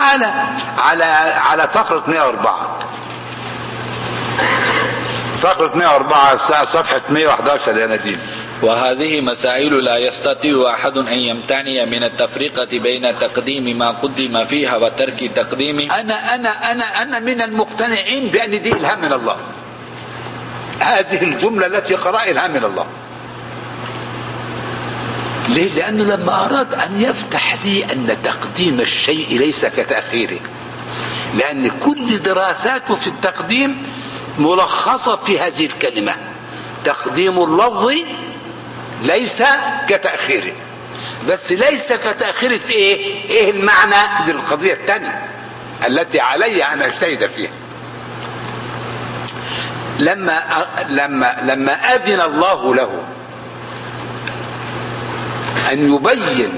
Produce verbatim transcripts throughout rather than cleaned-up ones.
تعالى على على فقرة مئة وأربعة، فقرة مئة وأربعة صفحة مئة وأحد عشر يا نديم. وهذه مسائل لا يستطيع أحد أن يمتنع من التفرقة بين تقديم ما قدم فيها وترك تقديم. أنا أنا أنا أنا من المقتنعين بأن دي إلهام من الله، هذه الجملة التي قرأ إلهام من الله. ليه؟ لأنه لما أراد أن يفتح لي أن تقديم الشيء ليس كتأخيره، لأن كل دراساته في التقديم ملخصة في هذه الكلمة: تقديم اللفظ ليس كتأخيره. بس ليس كتأخيره في ايه؟ ايه المعنى؟ دي القضية الثانية التي علي ان اجتهد فيها. لما لما لما اذن الله له ان يبين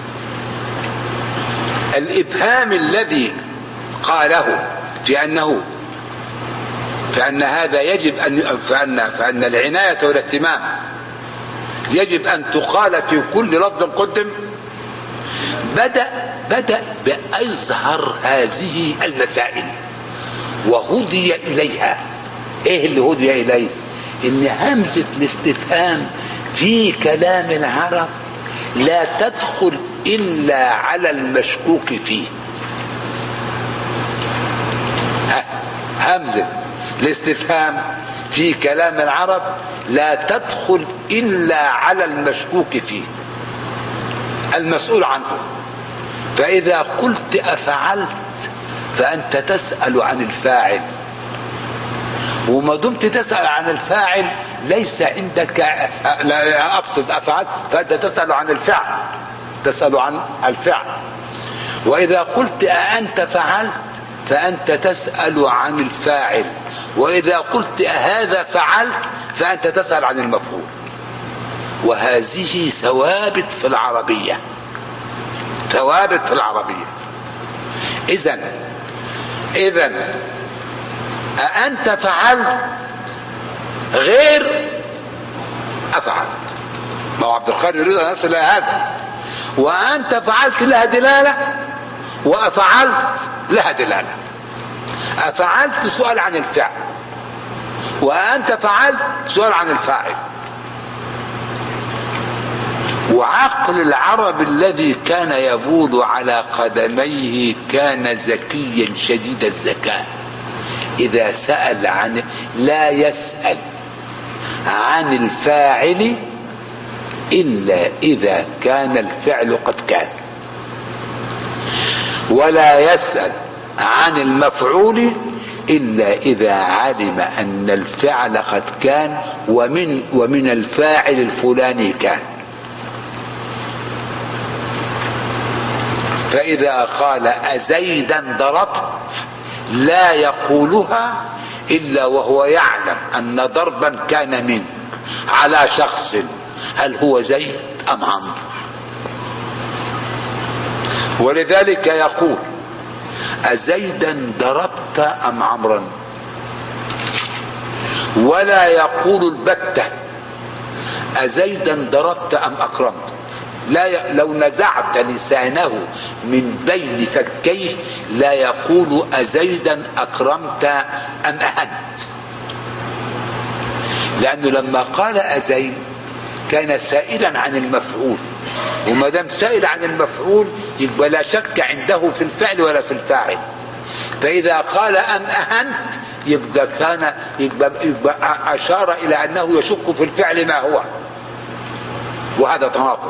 الابهام الذي قاله في انه فان هذا يجب ان فان فان العناية والاهتمام يجب ان تقال في كل لفظ قدم، بدأ بدأ بأظهر هذه المسائل وهدي اليها. ايه اللي هدي اليه؟ ان همزة الاستفهام في كلام العرب لا تدخل الا على المشكوك فيه. همزة الاستفهام في كلام العرب لا تدخل الا على المشكوك فيه، المسؤول عنه. فاذا قلت افعلت فانت تسأل عن الفاعل، وما دمت تسأل عن الفاعل ليس عندك، لا اقصد افعلت فانت تسأل عن الفعل، تسأل عن الفعل. واذا قلت أأنت فعلت فانت تسأل عن الفاعل، واذا قلت أهذا فعلت فانت تسأل عن المفعول. وهذه ثوابت في العربية، ثوابت في العربية. اذا اذا أأنت فعلت غير أفعل، ما هو عبد القادر يريد أن يصل إلى هذا. وأنت فعلت لها دلالة وأفعلت لها دلالة. أفعلت سؤال عن الفعل، وأنت فعلت سؤال عن الفاعل. وعقل العرب الذي كان يبول على قدميه كان ذكيا شديد الذكاء. إذا سأل عن لا يسأل عن الفاعل إلا إذا كان الفعل قد كان، ولا يسأل عن المفعول إلا إذا علم أن الفعل قد كان ومن ومن الفاعل الفلاني كان. فإذا قال أزيدا ضربت لا يقولها إلا وهو يعلم أن ضربا كان منه على شخص، هل هو زيد أم عمرو؟ ولذلك يقول أزيدا ضربت أم عمرا، ولا يقول البتة أزيدا ضربت أم أكرمت. لا ي... لو نزعت لسانه من بين فكيه لا يقول أزيدا أكرمت أم أهنت، لأنه لما قال أزيد كان سائلا عن المفعول، وما دام سائل عن المفعول يبقى لا شك عنده في الفعل ولا في الفاعل. فإذا قال أم أهنت يبقى كان يبقى, يبقى أشار إلى أنه يشك في الفعل ما هو، وهذا تناقض.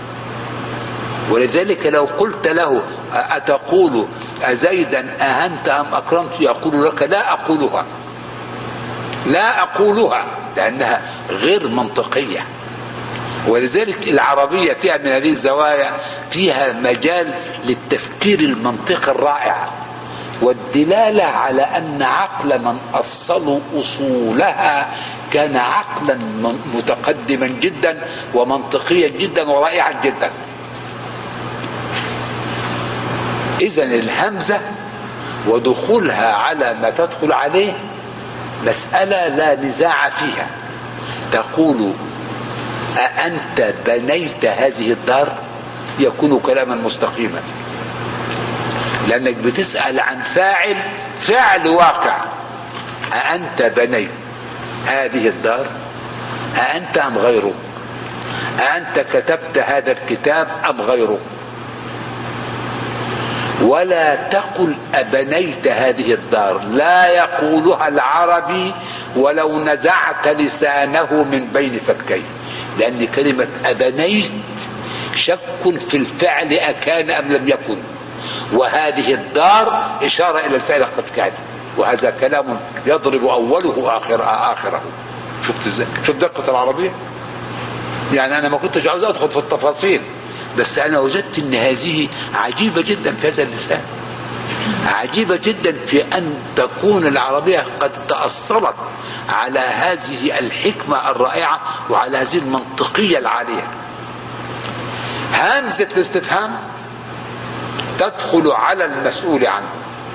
ولذلك لو قلت له أتقول أزيدا أهنت أم أكرمت يقول لك لا أقولها، لا أقولها، لأنها غير منطقية. ولذلك العربية فيها من هذه الزوايا فيها مجال للتفكير المنطقي الرائع، والدلالة على أن عقل من أصلوا أصولها كان عقلا متقدما جدا ومنطقيا جدا ورائعا جدا. إذن الهمزة ودخولها على ما تدخل عليه مسألة لا نزاع فيها. تقول أأنت بنيت هذه الدار يكون كلاما مستقيما، لأنك بتسأل عن فاعل، فعل واقع. أأنت بنيت هذه الدار؟ أأنت أم غيره؟ أأنت كتبت هذا الكتاب أم غيره؟ ولا تقل أبنيت هذه الدار، لا يقولها العربي ولو نزعت لسانه من بين فكيه، لأن كلمة أبنيت شك في الفعل أكان أم لم يكن، وهذه الدار إشارة إلى الفعل قد كان، وهذا كلام يضرب أوله آخر آخره. شفت ازاي؟ شوف دقة العربية. يعني أنا ما كنتش عاوز أدخل في التفاصيل، بس أنا وجدت أن هذه عجيبة جدا في هذا اللسان، عجيبة جدا في أن تكون العربية قد تأصلت على هذه الحكمة الرائعة وعلى هذه المنطقية العالية. همزة الاستفهام تدخل على المسؤول عنه،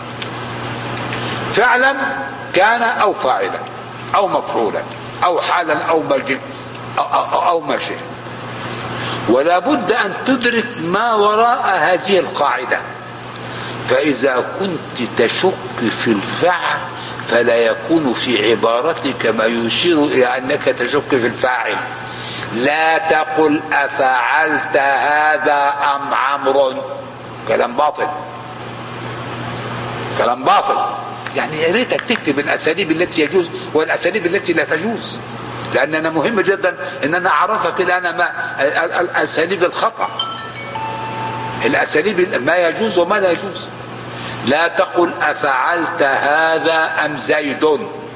فعلا كان أو فاعلا أو مفعولا أو حالا أو مجد أو, أو, أو ما شئ، ولا بد أن تدرك ما وراء هذه القاعدة. فإذا كنت تشك في الفعل فلا يكون في عبارتك ما يشير إلى أنك تشك في الفاعل. لا تقل أفعلت هذا أم عمرو، كلام باطل، كلام باطل. يعني يا ريتك تكتب الأساليب التي يجوز والأساليب التي لا تجوز، لأن أنا مهم جدا أن أنا أعرفك الآن ما الأساليب الخطأ، الأساليب ما يجوز وما لا يجوز. لا تقل أفعلت هذا أم زيد،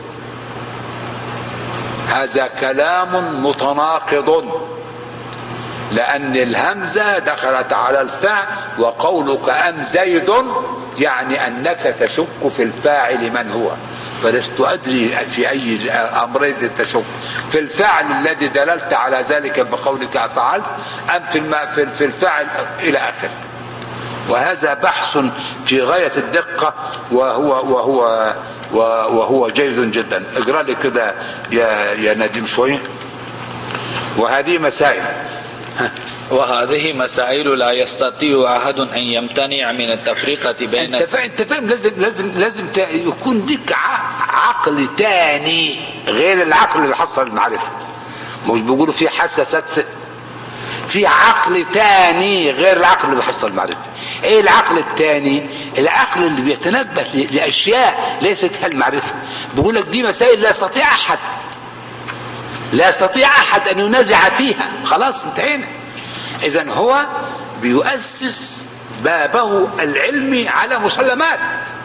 هذا كلام متناقض، لأن الهمزة دخلت على الفعل، وقولك أم زيد يعني أنك تشك في الفاعل من هو، فلست أدري في أي أمرين تشك، في الفعل الذي دللت على ذلك بقولك أفعلت أم في في الفعل إلى آخره. وهذا بحث في غاية الدقة وهو وهو وهو جيد جدا. اقرأ لي كده يا يا نديم شوي. وهذه مسائل وهذه مسائل لا يستطيع أحد أن يمتنع من التفرقة بين انت فاهم انت فاهم لازم لازم لازم يكون لك عقل تاني غير العقل اللي حصل المعرفة. مش بيقولوا في حاسة سادسة، في عقل تاني غير العقل اللي بيحصل المعرفة. ايه العقل التاني؟ العقل اللي بيتنبه لاشياء ليست كالمعرفة. بيقول لك دي مسائل لا يستطيع احد لا يستطيع احد ان ينازع فيها، خلاص انتهينا. اذا هو بيؤسس بابه العلمي على مسلمات.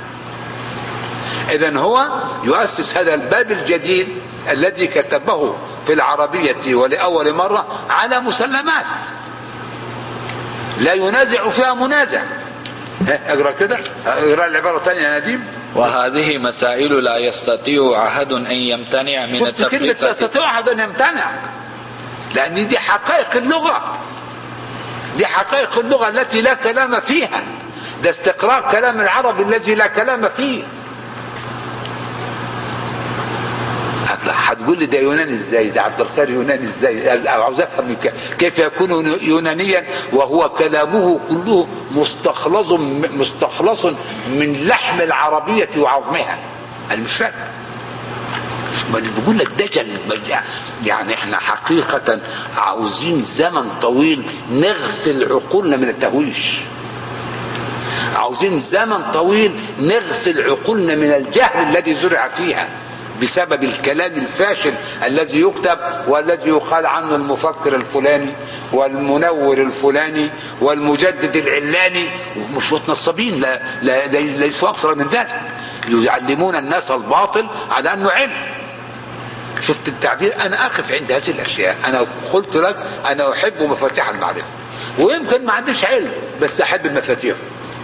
اذا هو يؤسس هذا الباب الجديد الذي كتبه في العربية ولأول مرة على مسلمات لا ينازع فيها منازع. اقرأ كده، اقرأ العبارة الثانية يا نديم. وهذه مسائل لا يستطيع أحد أن يمتنع من التفرقة. كلمة لا يستطيع أحد أن يمتنع، لأن دي حقائق اللغة، دي حقائق اللغة التي لا كلام فيها، ده استقراء كلام العرب الذي لا كلام فيه. هتقول لي ده يوناني ازاي؟ ده عبد القادر يوناني ازاي؟ عاوز افهم كيف يكون يونانيا وهو كلامه كله مستخلص مستخلص من لحم العربية وعظمها. انا مش فاهم. بقول لك دجل. يعني احنا حقيقة عاوزين زمن طويل نغسل عقولنا من التهويش، عاوزين زمن طويل نغسل عقولنا من الجهل الذي زرع فيها بسبب الكلام الفاشل الذي يكتب والذي يقال عنه المفكر الفلاني والمنور الفلاني والمجدد العلاني. مش متنصبين، لا, لا ليسوا أكثر من ذلك، يعلمون الناس الباطل على أنه علم. شفت التعبير؟ أنا أقف عند هذه الأشياء. أنا قلت لك أنا أحب مفاتيح المعرفة، ويمكن ما عنديش علم بس أحب المفاتيح.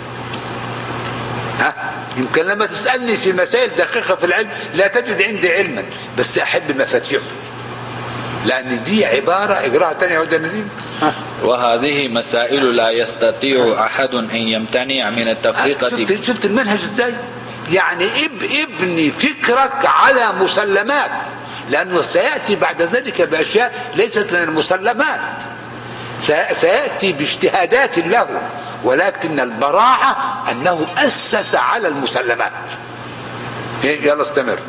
ها يمكن لما تسألني في مسائل دقيقة في العلم لا تجد عندي علما، بس أحب مفاتيحه، لأن دي عبارة اقراها تاني يا ودي نديم. وهذه مسائل لا يستطيع أحد أن يمتنع من التفرقة. شفت, شفت المنهج ازاي؟ يعني اب ابني فكرك على مسلمات، لأنه سيأتي بعد ذلك بأشياء ليست من المسلمات، سيأتي باجتهادات له ولكن البراعة أنه أسس على المسلمات. يلا استمر.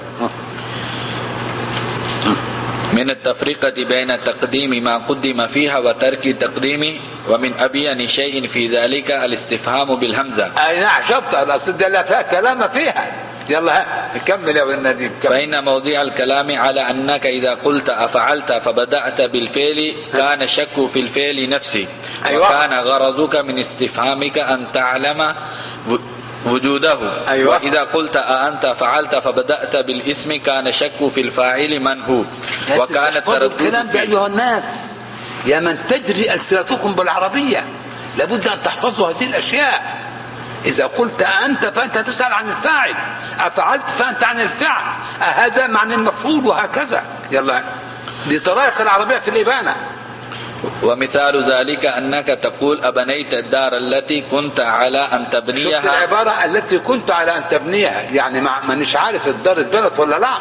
من التفرقة بين تقديم ما قدم فيها وترك تقديم، ومن أبين شيء في ذلك الاستفهام بالهمزة. أي نعم، شفت الأصل ده فيها كلام فيها. يلا نكمل يا ابن نديم. فإن موضع الكلام على أنك إذا قلت أفعلت فبدأت بالفعل كان الشك في الفعل نفسه. أيوة. وكان غرضك من استفهامك أن تعلم وجوده. أيوة. وإذا قلت أأنت فعلت فبدأت بالاسم كان شك في الفاعل من هو. وكان التردد الكلام أيها الناس يا من تجري ألسنتكم بالعربية لابد أن تحفظوا هذه الأشياء. إذا قلت أنت فأنت تسأل عن الفاعل، أفعلت فأنت عن الفعل، هذا معنى المفعول، وهكذا. يلا لطرائق العربية في الإبانة. ومثال ذلك أنك تقول أبنيت الدار التي كنت على أن تبنيها. شفت العبارة التي كنت على أن تبنيها، يعني ما نش عارف الدار اتبنت ولا لا،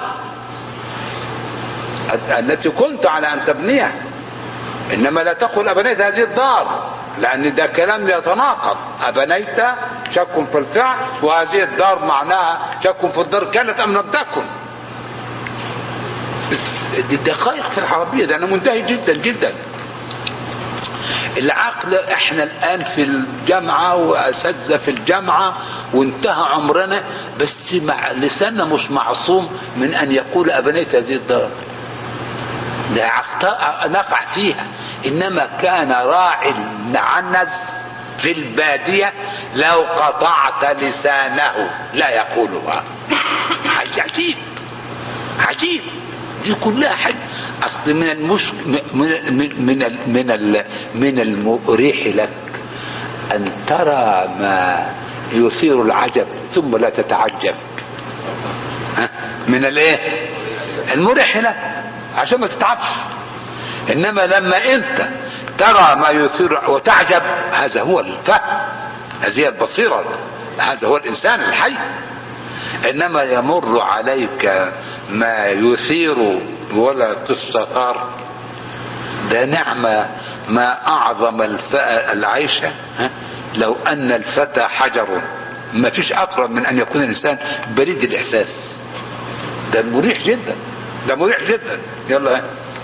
التي كنت على أن تبنيها. إنما لا تقول أبنيت هذه الدار، لأن ده كلام يتناقض. أبنيت شك في الفعل، وهذه الدار معناها شك في الدار كانت أم لم تكن. دي دقائق في العربية، ده أنا منتهي جدا جدا. العقل احنا الآن في الجامعة وأساتذة في الجامعة وانتهى عمرنا، بس مع لساننا مش معصوم من أن يقول أبنيت هذه الدار، لا نقع فيها. إنما كان راعي العنز في البادية لو قطعت لسانه لا يقولها. عجيب عجيب، دي كلها حاجة. أصل من المش من من من من من المريح لك أن ترى ما يثير العجب ثم لا تتعجب. ها؟ من الايه المريح لك عشان ما تتعبش. انما لما انت ترى ما يثير وتعجب، هذا هو الفهم، هذه البصيرة، هذا هو الانسان الحي. انما يمر عليك ما يثير ولا تستثار، ده نعمة ما اعظم العيشة. لو ان الفتى حجر، ما فيش اقرب من ان يكون الانسان بريد الاحساس. ده مريح جدا، ده مريح جدا. يلا.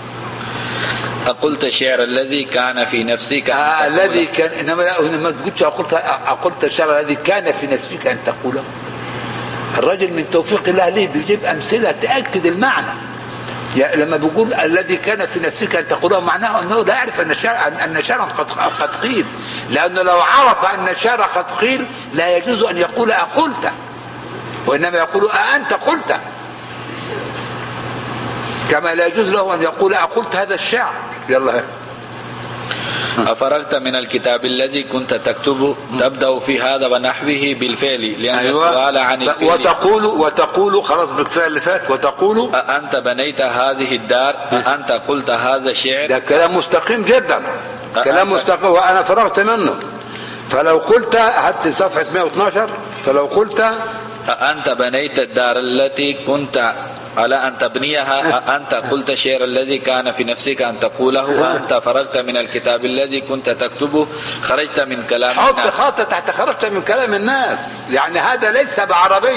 أقلت الشعر الذي كان في نفسك آه الذي كان، انما ما تقولش أقلت أقلت الشعر الذي كان في نفسك ان تقوله. الرجل من توفيق الله ليه بيجيب امثله تاكد المعنى. لما بيقول الذي كان في نفسك ان تقوله، معناه انه لا يعرف ان الشعر ان شعرا قد قد قيل، لانه لو عرف ان الشعر قد قيل لا يجوز ان يقول أقلت، وانما يقول أأنت قلت، كما لا يجوز له ان يقول أقلت هذا الشعر. يلا. أفرغت من الكتاب الذي كنت تكتبه تبدأ في هذا ونحوه بالفعل، لأن أيوة. السؤال عن الفعل. وتقول وتقول خلاص بالفعل اللي فات. وتقول أأنت بنيت هذه الدار، أأنت قلت هذا الشعر. ده كلام مستقيم جدا، كلام مستقيم، وأنا فرغت منه. فلو قلت هات صفحة مئة واثناشر. فلو قلت أأنت بنيت الدار التي كنت على أن تبنيها، أنت قلت الشعر الذي كان في نفسك أن تقوله، أنت فرغت من الكتاب الذي كنت تكتبه، خرجت من كلام حط الناس. خط تحت خرجت من كلام الناس، يعني هذا ليس بعربي.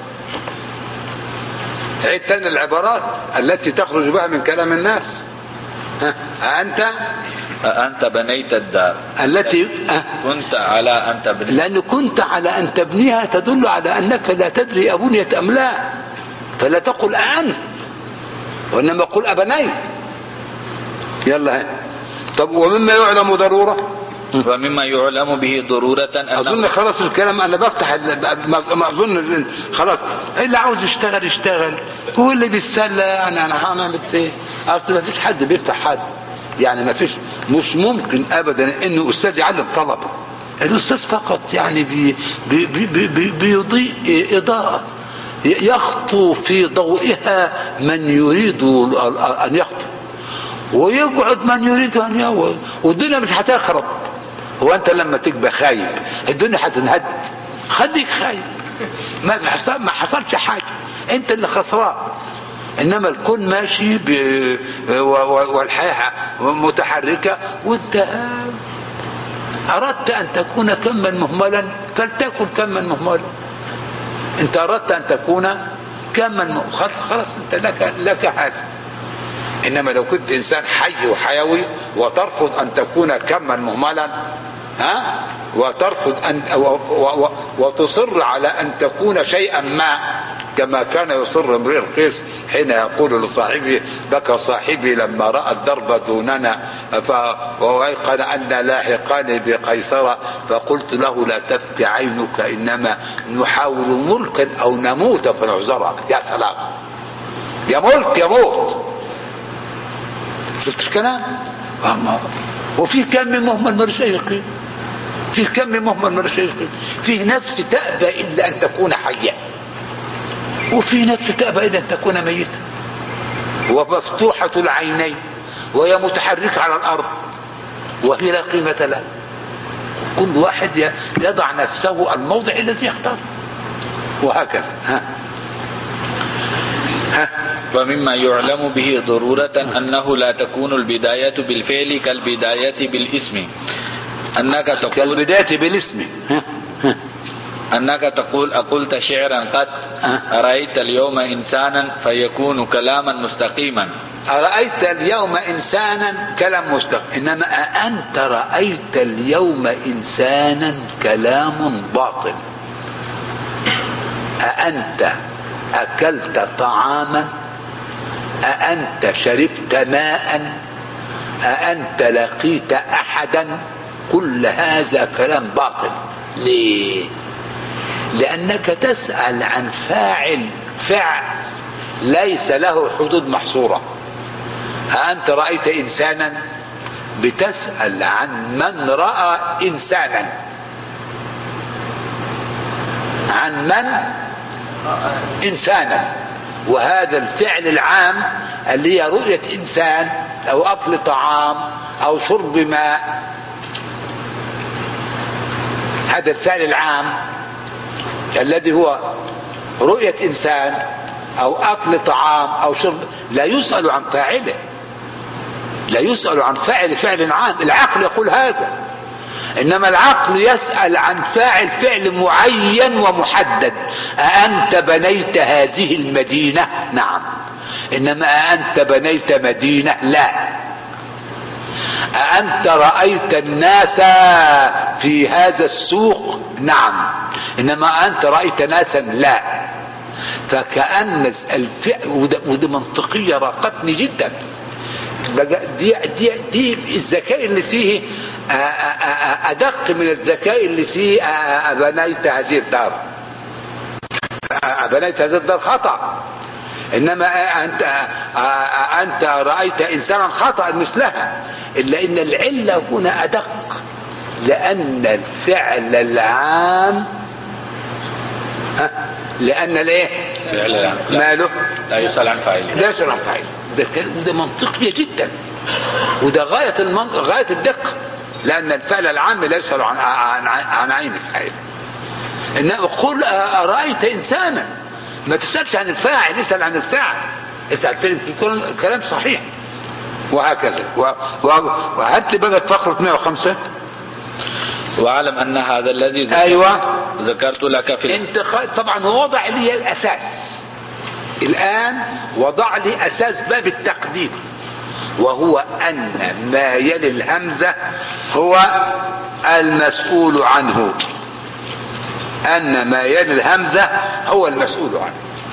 عيد تاني العبارات التي تخرج بها من كلام الناس. أنت أنت بنيت الدار التي كنت على أن تبنيها، لأن كنت على أن تبنيها تدل على أنك لا تدري أبنيت أم لا، فلا تقل أنت، وإنما قل أبنيت. يلا. طب ومما يعلم ضرورة، ومما يعلم به ضرورة أظن خلاص الكلام. أنا بفتح ما أظن خلاص، اللي عاوز يشتغل يشتغل، هو اللي بيتسلى. يعني أنا هعمل إيه؟ أصل ما فيش حد بيفتح حد، يعني ما فيش، مش ممكن أبدا إنه أستاذ يعلم طلبة. الأستاذ فقط يعني بي بي بي بي بيضيء إضاءة يخطو في ضوئها من يريد أن يخطو، ويقعد من يريد أن يقعد، والدنيا مش هتخرب. هو أنت لما تبقى خايب الدنيا هتنهد؟ خليك خايب، ما حصل ما حصلش حاجة، أنت اللي خسران. إنما الكون ماشي ب... والحياة متحركة، وأنت أردت أن تكون كما مهملا فلتكن كما مهملا. أنت أردت أن تكون كما خلاص خلاص أنت لك لك هذا. إنما لو كنت إنسان حي وحيوي وترفض أن تكون كما مهملا، ها، وترفض أن وتصر على أن تكون شيئا ما، كما كان يصر امرئ القيس حين يقول لصاحبه: بكى صاحبي لما رأى الدرب دوننا وأيقن أن لاحقان بقيصر، فقلت له: لا تبكي عينك، إنما نحاول ملكا أو نموت فنعذر. يا سلام، يا ملك يا موت. شفت الكلام؟ وفي كم من مهمل مالوش أي قيمة، في كم من مهمل مالوش أي قيمة. فيه نفس تأبى إلا أن تكون حية، وفي نفس تأبى إلا أن تكون ميتة، ومفتوحة العينين، وهي متحركة على الأرض، وهي لا قيمة لها. كل واحد يضع نفسه الموضع الذي يختار، وهكذا. ها ها ومما يعلم به ضرورة أنه لا تكون البداية بالفعل كالبداية بالاسم، أنك تقول كالبداية بالاسم أنك تقول: أقلت شعرا قد أرأيت اليوم إنسانا، فيكون كلاما مستقيما. أرأيت اليوم إنسانا كلام مستقيم. إنما أنت رأيت اليوم إنسانا كلام باطل. أأنت أكلت طعاما، أأنت شربت ماء، أأنت لقيت أحدا، كل هذا كلام باطل. ليه؟ لأنك تسأل عن فاعل فعل ليس له حدود محصورة. أأنت رأيت إنسانا، بتسأل عن من رأى إنسانا، عن من إنسانا، وهذا الفعل العام اللي هي رؤية إنسان أو أكل طعام أو شرب ماء، هذا الفعل العام الذي هو رؤية إنسان أو أكل طعام أو شرب، لا يسأل عن فاعله، لا يسأل عن فاعل فعل عام. العقل يقول هذا، إنما العقل يسأل عن فاعل فعل معين ومحدد. أأنت بنيت هذه المدينة؟ نعم. إنما أأنت بنيت مدينة؟ لا. أأنت رأيت الناس في هذا السوق؟ نعم. إنما أنت رأيت ناسا؟ لا. فكأن الفعل، وده منطقية راقتني جدا. دي, دي, دي الذكاء اللي فيه أدق من الذكاء اللي فيه بنيت هذه الدار. بنيت هذه الدار خطأ، إنما أنت أنت رأيت إنسانا خطأ مثلها. إلا إن العلة هنا أدق، لأن الفعل العام لأن الإيه؟ ماله؟ لا يسأل عن فاعله، لا يسأل عن فاعله. ده ده منطقي جدا، وده غاية المنطق، غاية الدقة، لأن الفعل العام لا يسأل عن عن عن عين الفاعل. إنما قل أرأيت إنسانا، ما تسألش عن الفاعل، اسأل عن الفاعل، اسأل في كلام صحيح. وهكذا. وهات لي بقى فقرة مئة وخمسة. واعلم أن هذا الذي ذكرت, أيوة. ذكرت لك في انت طبعا هو وضع لي الأساس، الآن وضع لي أساس باب التقديم، وهو أن ما يلي الهمزة هو المسؤول عنه. أن ما يلي الهمزة هو المسؤول عنه.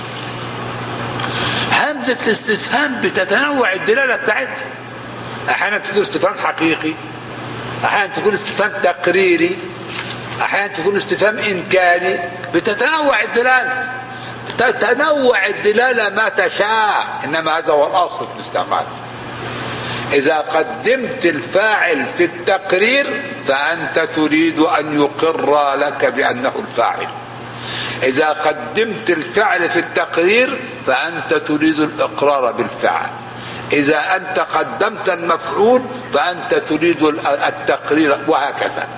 همزة الاستفهام بتتنوع الدلالة بتاعتها، أحيانا تكون استفهام حقيقي، أحيانا تكون استفهام تقريري، أحيانا تكون استفهام إمكاني، بتتنوع الدلالة، تتنوع الدلالة ما تشاء. إنما هذا هو الأصل في الاستعمال. إذا قدمت الفاعل في التقرير فأنت تريد أن يقر لك بأنه الفاعل. إذا قدمت الفعل في التقرير فأنت تريد الإقرار بالفعل. إذا أنت قدمت المفعول فأنت تريد التقرير، وهكذا.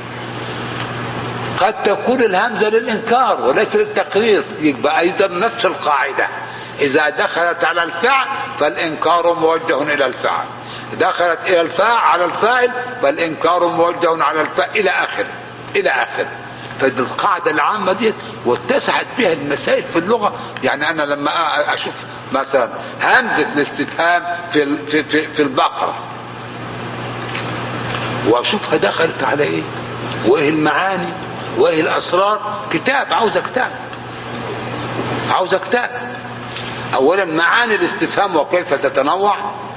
قد تكون الهمزة للإنكار وليس للتقرير، يبقى أيضا نفس القاعدة. إذا دخلت على الفعل فالإنكار موجه إلى الفعل، دخلت الى الفاعل على الفاعل فالانكار موجه على الفاعل الى اخره الى اخره. فدي القاعده العامه دي واتسعت بها المسائل في اللغه. يعني انا لما اشوف مثلا همزه الاستفهام في في في, في البقره واشوفها دخلت على ايه وايه المعاني وايه الاسرار، كتاب عاوز كتاب عاوز كتاب. اولا معاني الاستفهام وكيف تتنوع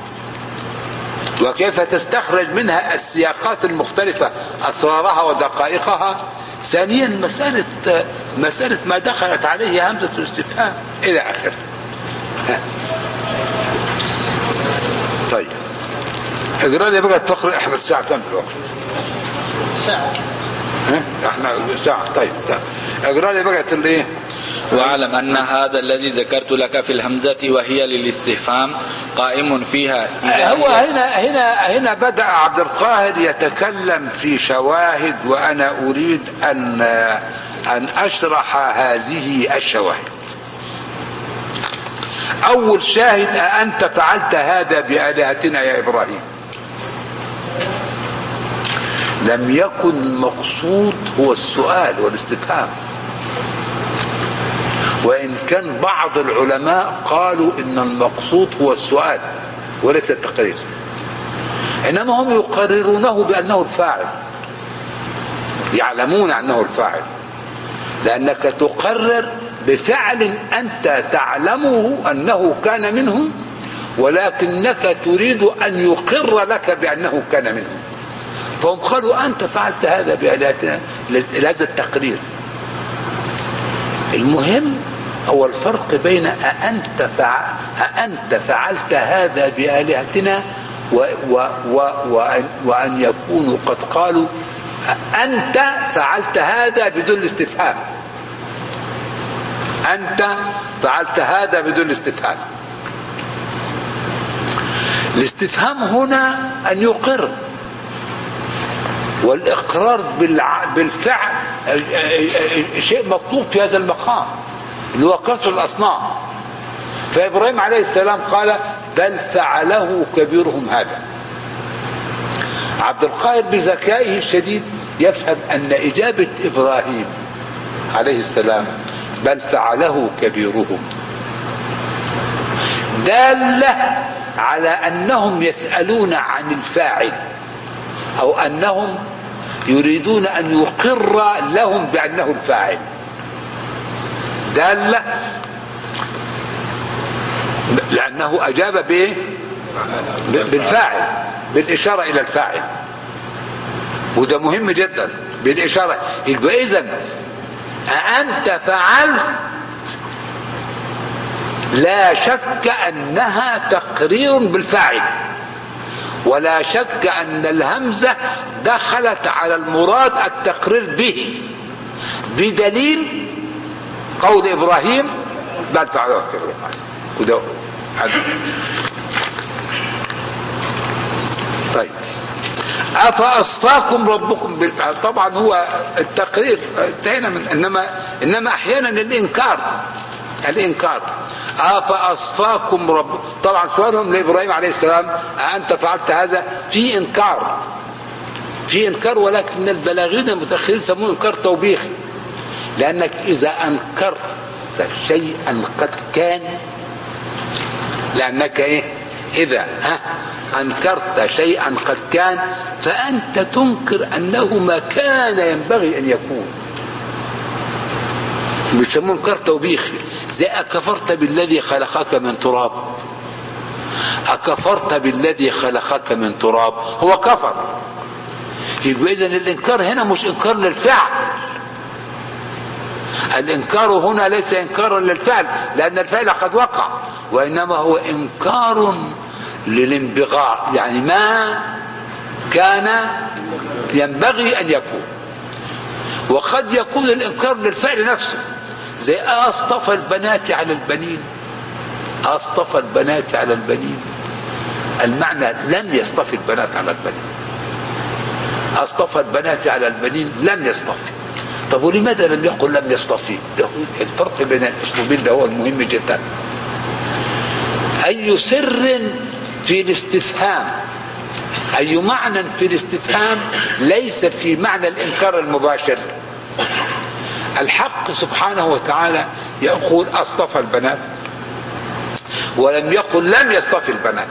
وكيف تستخرج منها السياقات المختلفة اسرارها ودقائقها. ثانيا مسألة مسألة ما دخلت عليه همزة الاستفهام الى اخره. طيب اقرا لي بقى الفقرة. احنا الساعة كم دلوقتي؟ ساعة. احنا ساعة. طيب اقرا لي بقى الايه. واعلم أن هذا الذي ذكرت لك في الهمزة وهي للاستفهام قائم فيها. هو هنا هنا هنا بدأ عبد القاهر يتكلم في شواهد وأنا أريد أن أن أشرح هذه الشواهد. أول شاهد: أأنت فعلت هذا بآلهتنا يا إبراهيم؟ لم يكن المقصود هو السؤال والاستفهام، وإن كان بعض العلماء قالوا إن المقصود هو السؤال وليس التقرير، إنما هم يقررونه بأنه الفاعل، يعلمون أنه الفاعل، لأنك تقرر بفعل أنت تعلمه أنه كان منه ولكنك تريد أن يقر لك بأنه كان منه. فهم قالوا أنت فعلت هذا بآلهتنا لهذا التقرير. المهم هو الفرق بين أأنت فعل أأنت فعلت هذا بآلهتنا و و و وأن, وأن يكونوا قد قالوا أنت فعلت هذا بدون الاستفهام. أنت فعلت هذا بدون الاستفهام. الاستفهام هنا أن يقر، والإقرار بالفعل شيء مطلوب في هذا المقام اللي هو كسر الأصنام. فإبراهيم عليه السلام قال بل فعله كبيرهم هذا. عبد القاهر بذكائه الشديد يفهم أن إجابة إبراهيم عليه السلام بل فعله كبيرهم دالة على أنهم يسألون عن الفاعل، أو أنهم يريدون أن يقر لهم بأنه الفاعل. دالة لأنه أجاب به بالفاعل، بالإشارة إلى الفاعل، وده مهم جدا بالإشارة. يبقى إذن أأنت فعلت لا شك أنها تقرير بالفاعل، ولا شك أن الهمزة دخلت على المراد التقرير به بدليل قول إبراهيم بل فعله كبيرهم. طيب أفأصفاكم ربكم بالفعل؟ طبعا هو التقرير انتهينا من، إنما إنما أحيانا الإنكار الإنكار أفأصفاكم رب. طبعا سؤالهم لإبراهيم عليه السلام أنت فعلت هذا في إنكار في إنكار ولكن البلاغين المتأخرين يسمونه إنكار توبيخي، لأنك إذا أنكرت شيئا قد كان، لأنك إيه إذا ها أنكرت شيئا قد كان فأنت تنكر أنه ما كان ينبغي أن يكون. بيسمونه إنكار توبيخي. زي أكفرت بالذي خلقك من تراب، أكفرت بالذي خلقك من تراب، هو كفر. يبقى إذن الإنكار هنا مش إنكار للفعل، الإنكار هنا ليس إنكارا للفعل لأن الفعل قد وقع، وإنما هو إنكار للانبغاء، يعني ما كان ينبغي أن يكون. وقد يكون الإنكار للفعل نفسه، زي أصطفى البنات على البنين، أصطفى البنات على البنين، المعنى لم يصطفي البنات على البنين، أصطفى البنات على البنين لم يصطفي. طب ولماذا لم يقل لم يصطفي؟ الفرق بين الأسلوبين ده هو المهم جدا. أي سر في الاستفهام أي معنى في الاستفهام ليس في معنى الإنكار المباشر. الحق سبحانه وتعالى يقول اصطفى البنات، ولم يقل لم يصطفي البنات،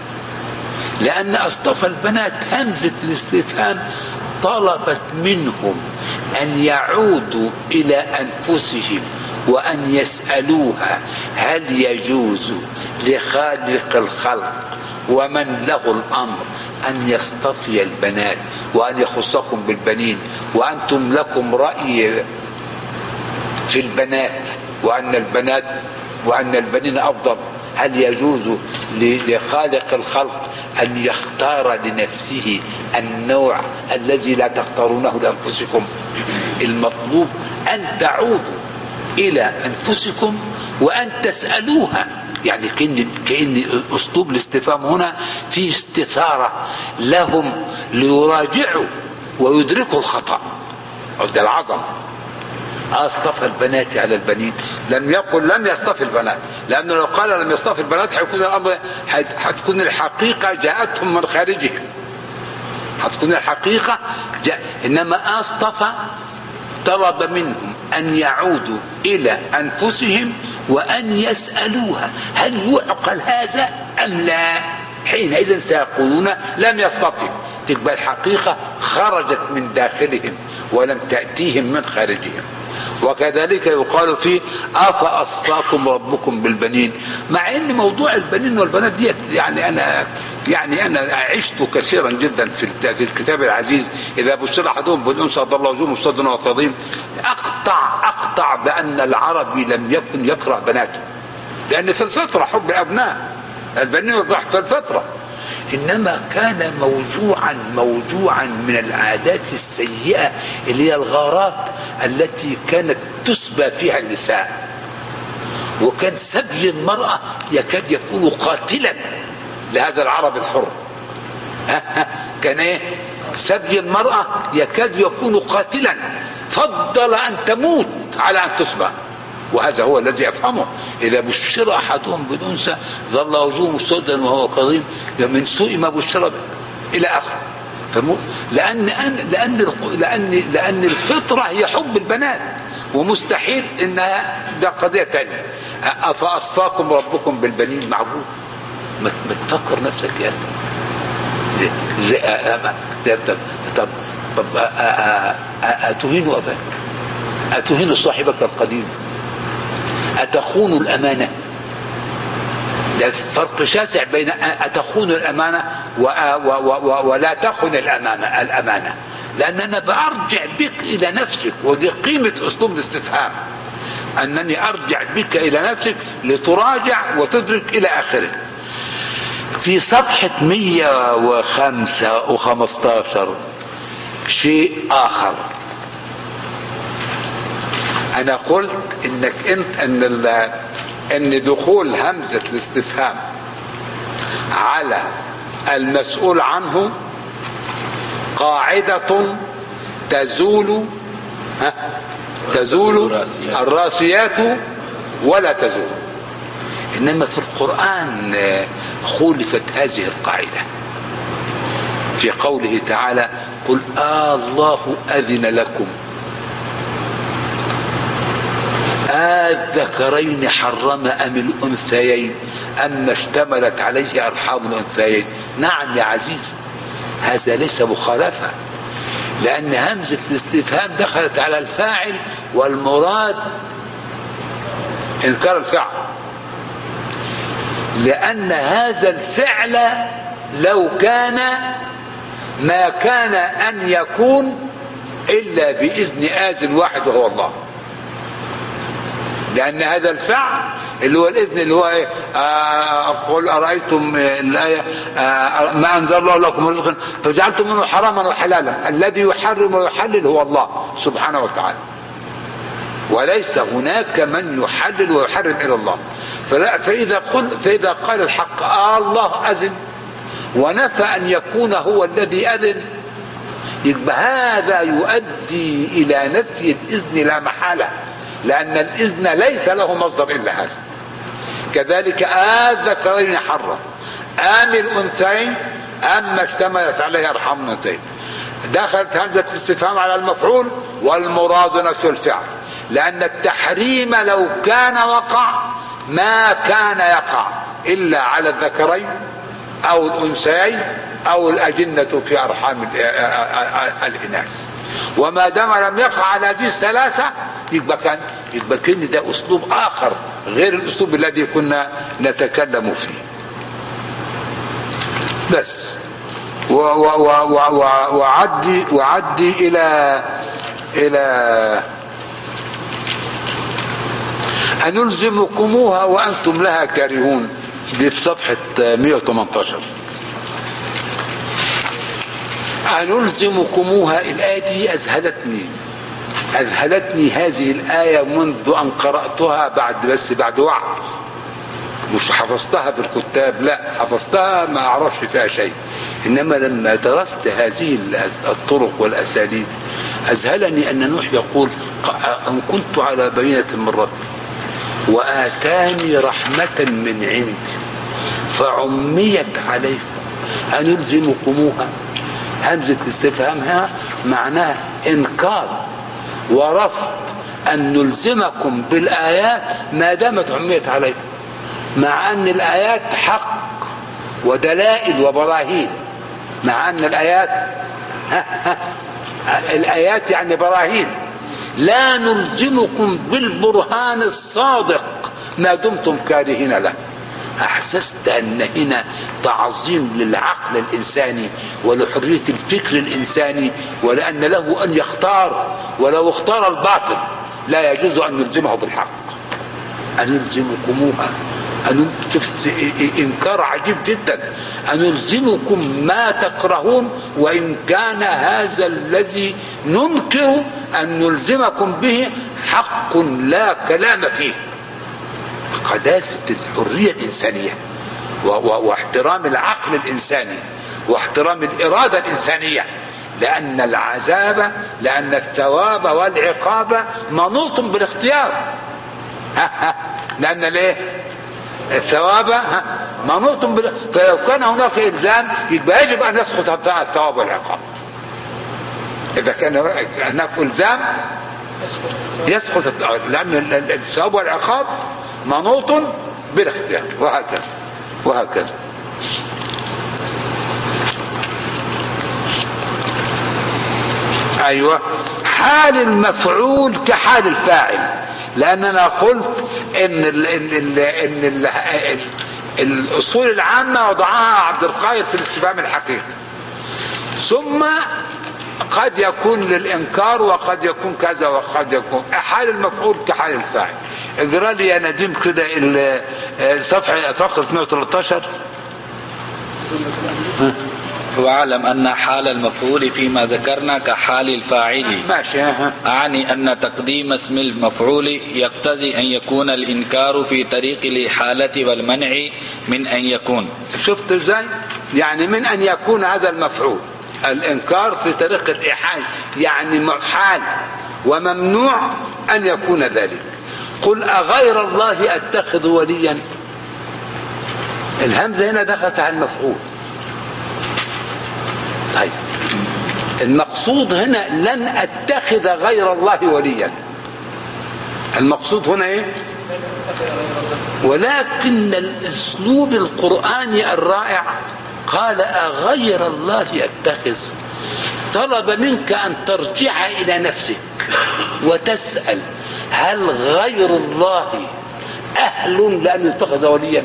لأن اصطفى البنات همزة الاستفهام طلبت منهم أن يعودوا إلى أنفسهم وأن يسألوها هل يجوز لخالق الخلق ومن له الأمر أن يصطفي البنات وأن يخصكم بالبنين، وأنتم لكم رأي في البنات وأن البنات وأن البنين أفضل. هل يجوز لخالق الخلق أن يختار لنفسه النوع الذي لا تختارونه لأنفسكم؟ المطلوب أن تعودوا إلى أنفسكم وأن تسألوها. يعني كأن كأن أسلوب الاستفهام هنا في استثارة لهم ليراجعوا ويدركوا الخطأ. ده العظم. اصطفى البنات على البنين، لم يقل لم يصطفي البنات، لأنه لو قال لم يصطفي البنات حيكون الأمر حتكون الحقيقة جاءتهم من خارجهم، حتكون الحقيقة جاء. إنما اصطفى طلب منهم أن يعودوا إلى أنفسهم وأن يسألوها هل يعقل هذا أم لا. حينئذ سيقولون لم يصطفي، تبقى الحقيقة خرجت من داخلهم ولم تأتيهم من خارجهم. وكذلك يقال في أفأصفاكم ربكم بالبنين، مع ان موضوع البنين والبنات دي يعني انا يعني انا عشت كثيرا جدا في في الكتاب العزيز. اذا بشر احدهم بالانثى ضل وجهه مسودا وكظيم، اقطع اقطع بان العربي لم يكن يقرأ بناته، لان في الفطره حب الابناء البنين والبنات في الفطره، انما كان موجوعا موجوعا من العادات السيئة اللي هي الغارات التي كانت تسبى فيها النساء. وكان سبي المرأة يكاد يكون قاتلا لهذا العرب الحر. كان ايه سبي المرأة يكاد يكون قاتلا، فضل ان تموت على ان تسبى. وهذا هو الذي يفهمه. إذا بشر أحدهم بالأنثى ظل وجهه مسودا وهو كظيم من سوء ما بشر به إلى آخره. لأن لأن لأن لأن الفطرة هي حب البنات، ومستحيل إنها ده قضية ثانية. أفأصفاكم ربكم بالبنين، معقول؟ ما تفكر نفسك يا أخي. طب طب طب أتهين أباك، أتهين صاحبك القديم، أتخون الأمانة. ده فرق شاسع بين أتخون الأمانة ولا تخون الأمانة الأمانة لأن أنا بأرجع بك إلى نفسك، ودي قيمة أسلوب الاستفهام، أنني أرجع بك إلى نفسك لتراجع وتدرك إلى آخره. في صفحة مية وخمسة وخمستاشر شيء آخر. أنا قلت إنك أنت أن أن دخول همزة الاستفهام على المسؤول عنه قاعدة تزول ها تزول الراسيات ولا تزول. إنما في القرآن خولفت هذه القاعدة في قوله تعالى: قل آه الله أذن لكم الذكرين حرم أم الأنثيين أما اشتملت عليه أرحام الأنثيين. نعم يا عزيز، هذا ليس مخالفة، لأن همزة الاستفهام دخلت على الفاعل والمراد إنكار الفعل، لأن هذا الفعل لو كان ما كان أن يكون إلا بإذن آذن واحد وهو الله. لأن هذا الفعل اللي هو الإذن اللي هو إيه؟ قل أرأيتم الآية ما أنزل الله لكم رزقا فجعلتم منه حراما وحلالا. الذي يحرم ويحلل هو الله سبحانه وتعالى، وليس هناك من يحلل ويحرم إلى الله. فإذا قل فإذا قال الحق آه الله أذن ونفى أن يكون هو الذي أذن، يبقى هذا يؤدي إلى نفي الإذن لا محالة، لأن الإذن ليس له مصدر إلا هذا. كذلك الذكرين حرم آم الأنثيين أما اشتملت عليه أرحام زيد. دخلت همزة الاستفهام على المفعول والمراد نفس الفعل، لأن التحريم لو كان وقع ما كان يقع إلا على الذكرين أو الأنثيين أو الأجنة في أرحام الإناث، وما دام لم يقع على هذه الثلاثة يبقى كان يبقى كان ده أسلوب آخر غير الأسلوب الذي كنا نتكلم فيه. بس وعدي وعدي إلى إلى أنلزمكموها وأنتم لها كارهون، دي في صفحة مئة وثمانية عشر. أنلزمكموها، الآية دي أذهلتني أذهلتني هذه الآية منذ أن قرأتها، بعد بس بعد وعي، مش حفظتها بالكتاب، لا حفظتها ما أعرفش فيها شيء، إنما لما درست هذه الطرق والأساليب أذهلني أن نوح يقول أن كنت على بينة من ربي وآتاني رحمة من عندي فعميت عليكم أنلزمكموها. همزة استفهامها معناها إنكار ورفض أن نلزمكم بالآيات ما دامت عميت عليكم، مع أن الآيات حق ودلائل وبراهين، مع أن الآيات ها ها الآيات يعني براهين. لا نلزمكم بالبرهان الصادق ما دمتم كارهين له. أحسست أن هنا تعظيم للعقل الإنساني ولحرية الفكر الإنساني، ولأن له أن يختار، ولو اختار الباطل لا يجوز أن نلزمه بالحق. أنلزمكموها، إنكار عجيب جدا، أنلزمكم ما تكرهون، وإن كان هذا الذي ننكر أن نلزمكم به حق لا كلام فيه. قداسة الحرية الإنسانية واحترام العقل الإنساني واحترام الإرادة الإنسانية، لأن العذاب لأن الثواب والعقاب منوط بالاختيار. لأن ليه الثواب منوط بال... فلو كان هناك إلزام يبقى يجب أن يسقط الثواب والعقاب. إذا كان هناك إلزام يسقط، لأن الثواب والعقاب منوط بالاختيار، وهكذا وهكذا. أيوة، حال المفعول كحال الفاعل، لأننا قلت إن ال ال ال إن ال ال الأصول العامة وضعها عبد القاهر في الاستفهام الحقيقي، ثم قد يكون للإنكار وقد يكون كذا وقد يكون حال المفعول كحال الفاعل. اقرأ لي يا نديم كده الصفحة فقرة مئة وثلاثة عشر. واعلم أن حال المفعول فيما ذكرنا كحال الفاعل. ماشي. أعني أن تقديم اسم المفعول يقتضي أن يكون الإنكار في طريق الإحالة والمنع من أن يكون. شفت ازاي؟ يعني من أن يكون هذا المفعول الإنكار في طريق الإحالة، يعني محال وممنوع أن يكون ذلك. قل أغير الله أتخذ وليا، الهمزة هنا دخلت على المفعول. طيب المقصود هنا لن أتخذ غير الله وليا، المقصود هنا ايه؟ ولكن الاسلوب القرآني الرائع قال أغير الله أتخذ، طلب منك أن ترجع إلى نفسك وتسأل هل غير الله أهل لأن يتخذ وليا؟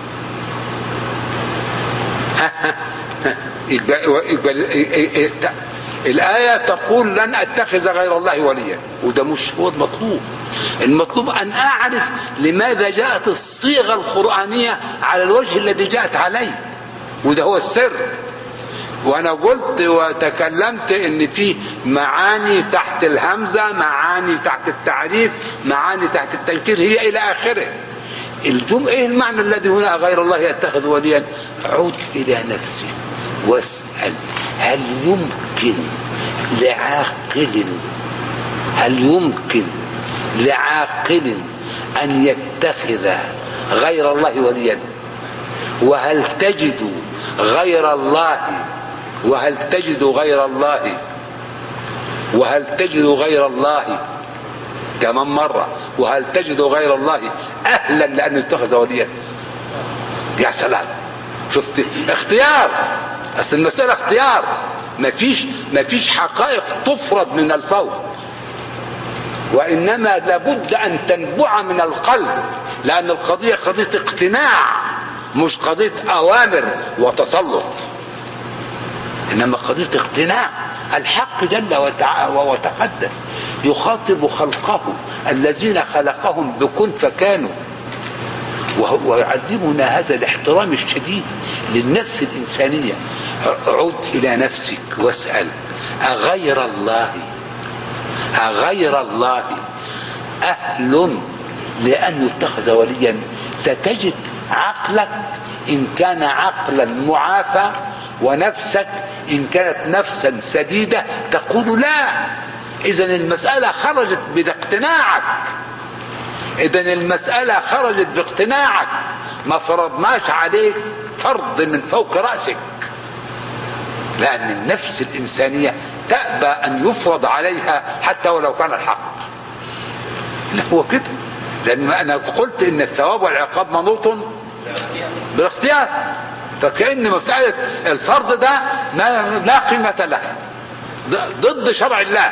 الآية تقول لن أتخذ غير الله وليا، وده مش هو المطلوب. المطلوب أن أعرف لماذا جاءت الصيغة القرآنية على الوجه الذي جاءت عليه، وده هو السر. وأنا قلت وتكلمت إن في معاني تحت الهمزة، معاني تحت التعريف، معاني تحت التنكير، هي إلى آخره. الجمع إيه المعنى الذي هنا غير الله يتخذ وليا؟ عود إلى نفسه واسأل هل يمكن لعاقل هل يمكن لعاقل أن يتخذ غير الله وليا؟ وهل تجد غير الله، وهل تجد غير الله، وهل تجد غير الله، كمان مرة، وهل تجد غير الله أهلا لأن يتخذ وليا. يا سلام، شفت اختيار، أصل المسألة اختيار، مفيش مفيش حقائق تفرض من الفوق، وإنما لابد أن تنبع من القلب، لأن القضية قضية اقتناع مش قضية أوامر وتسلط، إنما قضية اقتناع. الحق جل وتقدس يخاطب خلقه الذين خلقهم بكن فكانوا، ويعلمنا هذا الاحترام الشديد للنفس الإنسانية. عد إلى نفسك واسأل أغير الله أغير الله أهل لأن يتخذ وليا؟ ستجد عقلك إن كان عقلا معافى، ونفسك إن كانت نفسا سديدة تقول لا. إذن المسألة خرجت باقتناعك، إذن المسألة خرجت باقتناعك، ما فرضناش عليك فرض من فوق رأسك، لأن النفس الإنسانية تأبى أن يفرض عليها حتى ولو كان الحق. هو كده، لأن أنا قلت إن الثواب والعقاب منوط بالاختيار، فكأن مسألة الفرض ده ما لا قيمة له، ضد شرع الله،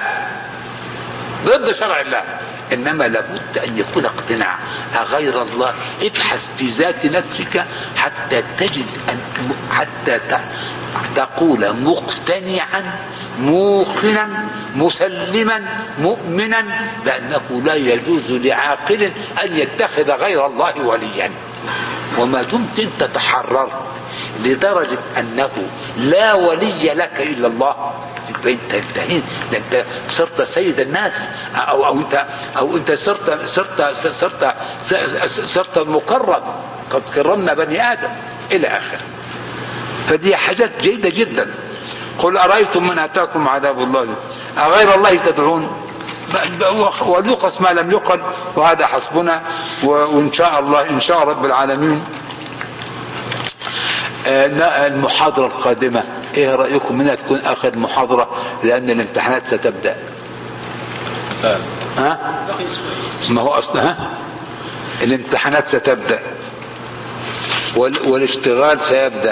ضد شرع الله. إنما لابد أن يكون اقتناع. أغير الله، ابحث في ذات نفسك حتى تجد أن حتى تقول مقتنعا موقنا مسلما مؤمنا بأنه لا يجوز لعاقل أن يتخذ غير الله وليا. وما دمت انت تحررت لدرجة أنه لا ولي لك إلا الله، فانت انتهيت، انت صرت سيد الناس، او او انت او انت صرت صرت صرت صرت المقرب، قد كرمنا بني ادم الى اخره. فدي حاجات جيدة جدا. قل أرأيتم من أتاكم عذاب الله أغير الله تدعون، وليقص ما لم يقل، وهذا حسبنا. وإن شاء الله إن شاء رب العالمين المحاضرة القادمة ايه رأيكم منها تكون اخر محاضرة، لان الامتحانات ستبدأ. ها ما هو اصلا ها الامتحانات ستبدأ والاشتغال سيبدأ.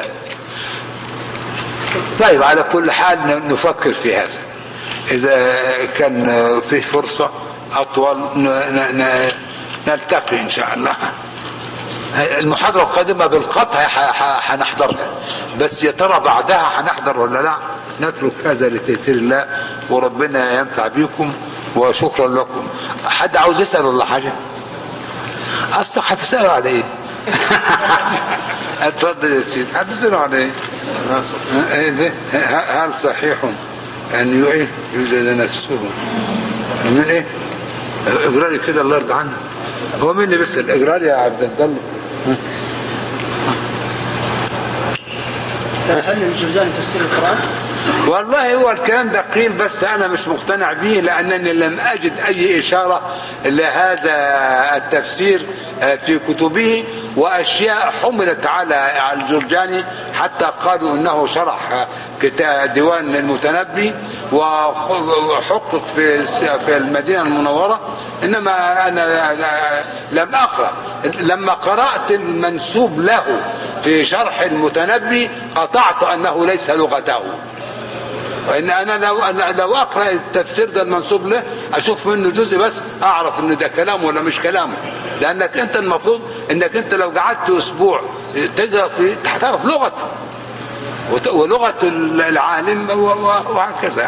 طيب على كل حال نفكر في هذا، اذا كان في فرصة اطول نلتقي ان شاء الله. المحاضرة القادمة بالقطع هنحضرها، بس يا ترى بعدها هنحضر ولا لا؟ نترك هذا لتيسير الله، وربنا ينفع بكم، وشكرا لكم. حد عاوز يسأل ولا حاجة؟ اصلا هتسألوا على ايه؟ اتفضل يا سيدي. هتسألوا على ايه؟ هل صحيح ان ايه يوجد نفسه من ايه؟ اقرأي كده الله يرضى عنك. هو مين اللي بيسأل؟ اقرأي يا عبد الله. هل الجوزان تفسير القرآن؟ والله هو الكلام ده قيل، بس انا مش مقتنع به، لانني لم اجد اي اشارة لهذا التفسير في كتبه، واشياء حملت على الجرجاني حتى قالوا انه شرح كتاب ديوان المتنبي وحقق في في المدينة المنورة، انما انا لم اقرأ. لما قرأت المنسوب له في شرح المتنبي قطعت انه ليس لغته، وان انا لو لو اقرأ التفسير ده المنسوب له اشوف منه جزء بس اعرف انه ده كلامه ولا مش كلامه، لانك انت المفروض انك انت لو قعدت اسبوع تقرأ في هتعرف لغته ولغة العالم وهكذا.